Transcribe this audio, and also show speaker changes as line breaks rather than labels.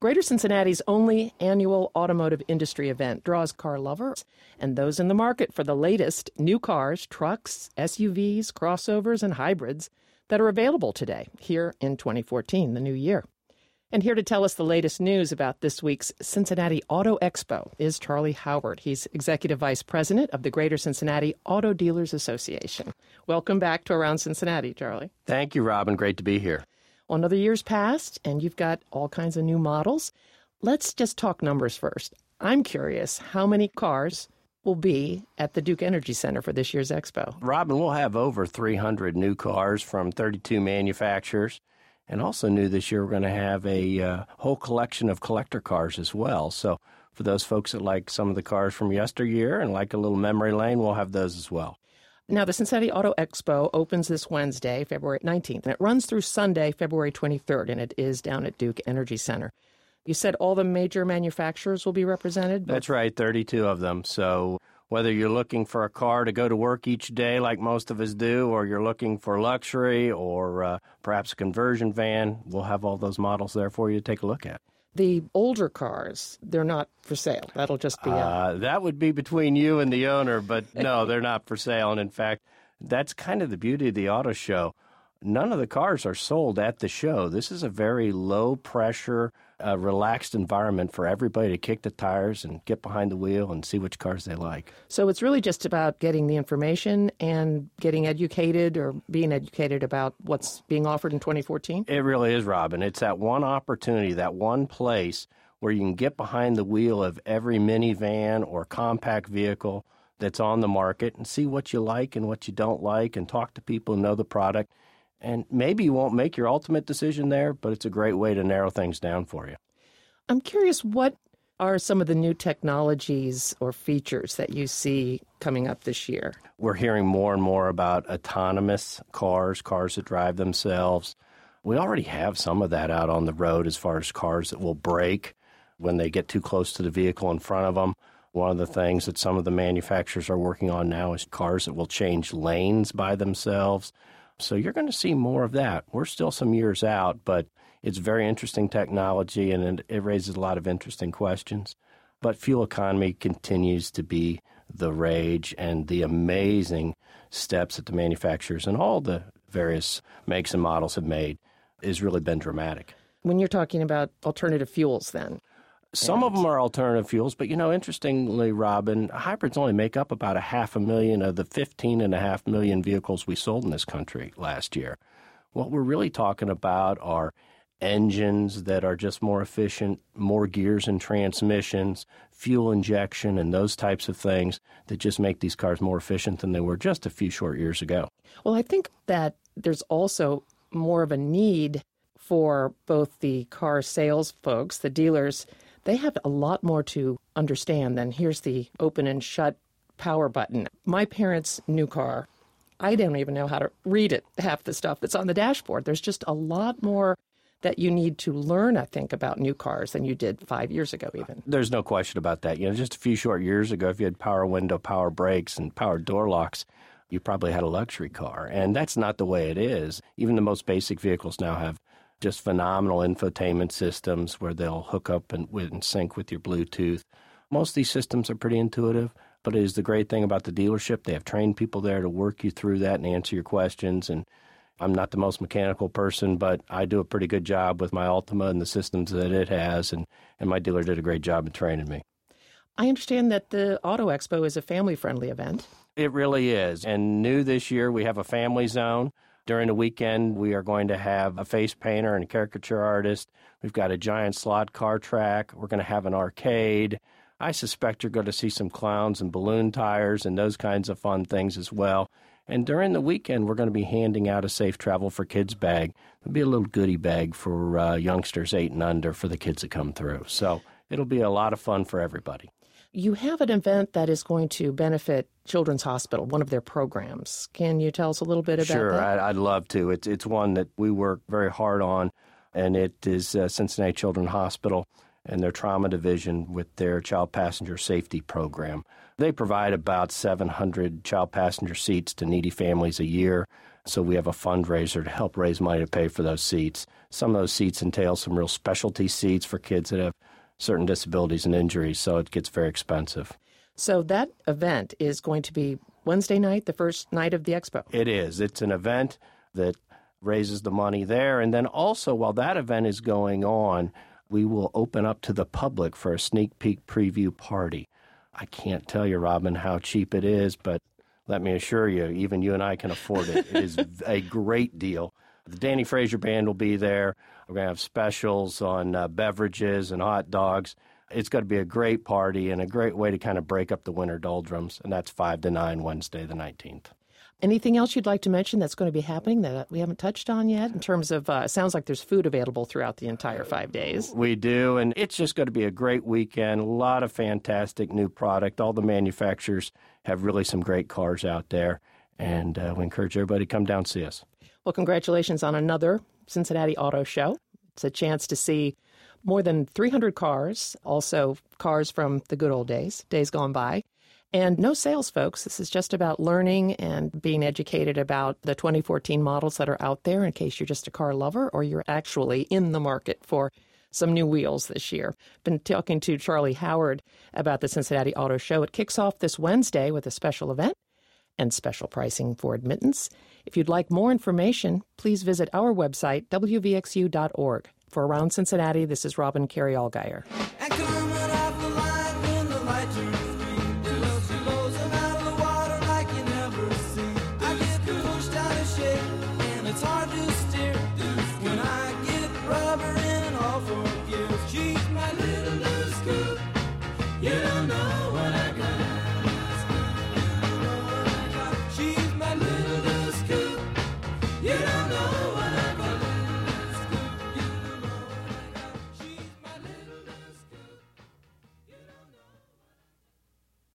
Greater Cincinnati's only annual automotive industry event draws car lovers and those in the market for the latest new cars, trucks, SUVs, crossovers, and hybrids that are available today, here in 2014, the new year. And here to tell us the latest news about this week's Cincinnati Auto Expo is Charlie Howard. He's Executive Vice President of the Greater Cincinnati Auto Dealers Association. Welcome back to Around Cincinnati, Charlie.
Thank you, Robin. Great to be here.
Well, another year's passed, and you've got all kinds of new models. Let's just talk numbers first. I'm curious how many cars will be at the Duke Energy Center for this year's expo.
Robin, we'll have over 300 new cars from 32 manufacturers. And also new this year, we're going to have a whole collection of collector cars as well. So for those folks that like some of the cars from yesteryear and like a little memory lane, we'll have those as well.
Now, the Cincinnati Auto Expo opens this Wednesday, February 19th, and it runs through Sunday, February 23rd, and it is down at Duke Energy Center. You said all the major manufacturers will be represented?
That's right, 32 of them. So whether you're looking for a car to go to work each day like most of us do, or you're looking for luxury or perhaps a conversion van, we'll have all those models there for you to take a look at.
The older cars, they're not for sale. That'll just be
that would be between you and the owner, but no, they're not for sale. And in fact, that's kind of the beauty of the auto show. None of the cars are sold at the show. This is a very low-pressure, relaxed environment for everybody to kick the tires and get behind the wheel and see which cars they like.
So it's really just about getting the information and getting educated or being educated about what's being offered in 2014?
It really is, Robin. It's that one opportunity, that one place where you can get behind the wheel of every minivan or compact vehicle that's on the market and see what you like and what you don't like and talk to people who know the product. And maybe you won't make your ultimate decision there, but it's a great way to narrow things down for you.
I'm curious, what are some of the new technologies or features that you see coming up this year?
We're hearing more and more about autonomous cars that drive themselves. We already have some of that out on the road as far as cars that will brake when they get too close to the vehicle in front of them. One of the things that some of the manufacturers are working on now is cars that will change lanes by themselves. So you're going to see more of that. We're still some years out, but it's very interesting technology, and it raises a lot of interesting questions. But fuel economy continues to be the rage, and the amazing steps that the manufacturers and all the various makes and models have made has really been dramatic.
When you're talking about alternative fuels, then?
Some of them are alternative fuels, but, interestingly, Robin, hybrids only make up about 500,000 of the 15.5 million vehicles we sold in this country last year. What we're really talking about are engines that are just more efficient, more gears and transmissions, fuel injection, and those types of things that just make these cars more efficient than they were just a few short years ago.
Well, I think that there's also more of a need for both the car sales folks, the dealers. They have a lot more to understand than here's the open and shut power button. My parents' new car, I don't even know how to read it, half the stuff that's on the dashboard. There's just a lot more that you need to learn, I think, about new cars than you did 5 years ago even.
There's no question about that. Just a few short years ago, if you had power window, power brakes, and power door locks, you probably had a luxury car. And that's not the way it is. Even the most basic vehicles now have just phenomenal infotainment systems where they'll hook up and sync with your Bluetooth. Most of these systems are pretty intuitive, but it is the great thing about the dealership. They have trained people there to work you through that and answer your questions. And I'm not the most mechanical person, but I do a pretty good job with my Altima and the systems that it has, and my dealer did a great job of training me.
I understand that the Auto Expo is a family-friendly event.
It really is. And new this year, we have a family zone. During the weekend, we are going to have a face painter and a caricature artist. We've got a giant slot car track. We're going to have an arcade. I suspect you're going to see some clowns and balloon tires and those kinds of fun things as well. And during the weekend, we're going to be handing out a Safe Travel for Kids bag. There'll be a little goodie bag for youngsters 8 and under for the kids that come through. So it'll be a lot of fun for everybody.
You have an event that is going to benefit Children's Hospital, one of their programs. Can you tell us a little bit about that?
Sure, I'd love to. It's one that we work very hard on, and it is Cincinnati Children's Hospital and their trauma division with their child passenger safety program. They provide about 700 child passenger seats to needy families a year. So we have a fundraiser to help raise money to pay for those seats. Some of those seats entail some real specialty seats for kids that have certain disabilities and injuries, so it gets very expensive.
So that event is going to be Wednesday night, the first night of the expo.
It is. It's an event that raises the money there. And then also, while that event is going on, we will open up to the public for a sneak peek preview party. I can't tell you, Robin, how cheap it is, but let me assure you, even you and I can afford it. It is a great deal. The Danny Fraser Band will be there. We're going to have specials on beverages and hot dogs. It's going to be a great party and a great way to kind of break up the winter doldrums, and that's 5 to 9 Wednesday the 19th.
Anything else you'd like to mention that's going to be happening that we haven't touched on yet in terms of, it sounds like there's food available throughout the entire 5 days.
We do, and it's just going to be a great weekend, a lot of fantastic new product. All the manufacturers have really some great cars out there, and we encourage everybody to come down and see us.
Well, congratulations on another Cincinnati Auto Show. It's a chance to see more than 300 cars, also cars from the good old days gone by. And no sales, folks. This is just about learning and being educated about the 2014 models that are out there in case you're just a car lover or you're actually in the market for some new wheels this year. Been talking to Charlie Howard about the Cincinnati Auto Show. It kicks off this Wednesday with a special event and special pricing for admittance. If you'd like more information, please visit our website, wvxu.org. For Around Cincinnati, this is Robin Carey-Allgaier.